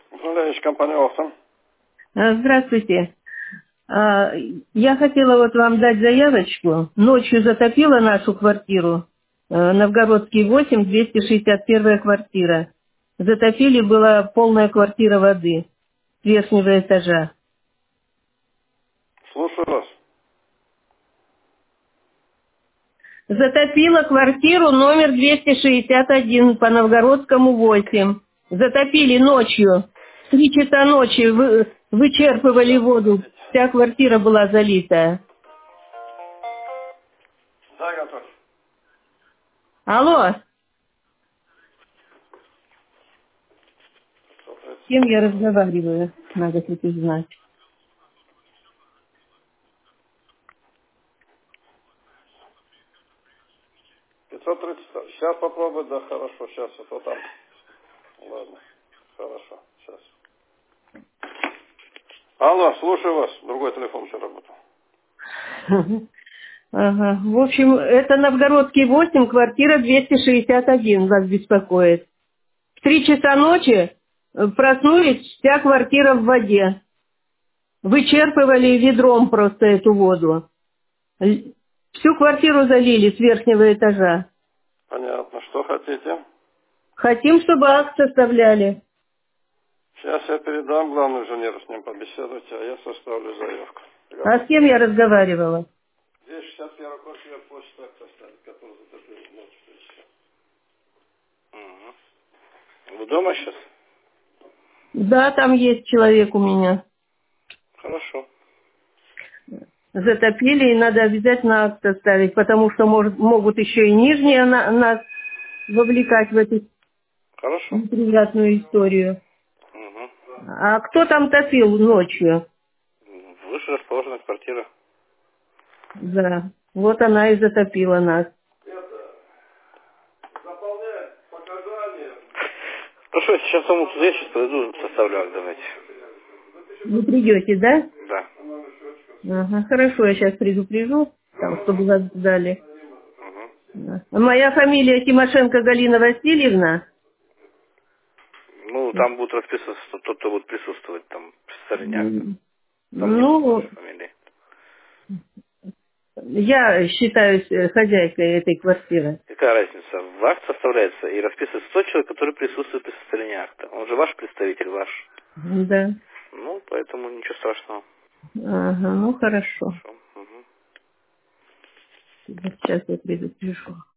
Управляющая компания «Офтон». Здравствуйте. Я хотела вот вам дать заявочку. Ночью затопила нашу квартиру. Новгородский 8, 261 квартира. Затопили, была полная квартира воды с верхнего этажа. Слушаю вас. Затопила квартиру номер 261 по Новгородскому 8. Затопили ночью. В 3 часа ночи вычерпывали воду. Вся квартира была залита. Да, готов. Алло, с кем я разговариваю? Надо тут узнать. 530. Сейчас попробуй, да, хорошо. Сейчас это там. Ладно. Хорошо. Сейчас. Алло, слушаю вас. Другой телефон еще работал. Ага. В общем, это Новгородский 8, квартира 261 вас беспокоит. В 3 часа ночи проснулись, вся квартира в воде. Вычерпывали ведром просто эту воду. Всю квартиру залили с верхнего этажа. Понятно. Что хотите? Хотим, чтобы акт составляли. Сейчас я передам главному инженеру, с ним побеседуйте, а я составлю заявку. А с кем я разговаривала? 261 квартира, почта акт составить, который затопил ночью. Угу. Вы дома сейчас? Да, там есть человек у меня. Хорошо. Затопили, и надо обязательно акт составить, потому что могут еще и нижние нас вовлекать в эту Хорошо. неприятную историю. Угу. А кто там топил ночью? Выше расположена квартира. Да, вот она и затопила нас. Заполняет показания. Хорошо, сейчас вам я сейчас пойду составлю акт, давайте. Вы придете, да? Да. Ага, хорошо, я сейчас предупрежу, там, чтобы вас ждали. Угу. Да. Моя фамилия Тимошенко Галина Васильевна. Ну, там будут расписываться тот, кто будет присутствовать, там, представление акта. Там не будет Ну, вашей фамилии. я считаюсь хозяйкой этой квартиры. Какая разница? В акт составляется и расписывается тот человек, который присутствует при составлении акта. Он же ваш представитель, ваш. Да. Ну, поэтому ничего страшного. Ага, ну хорошо. Хорошо. Угу. Сейчас я предупрежу.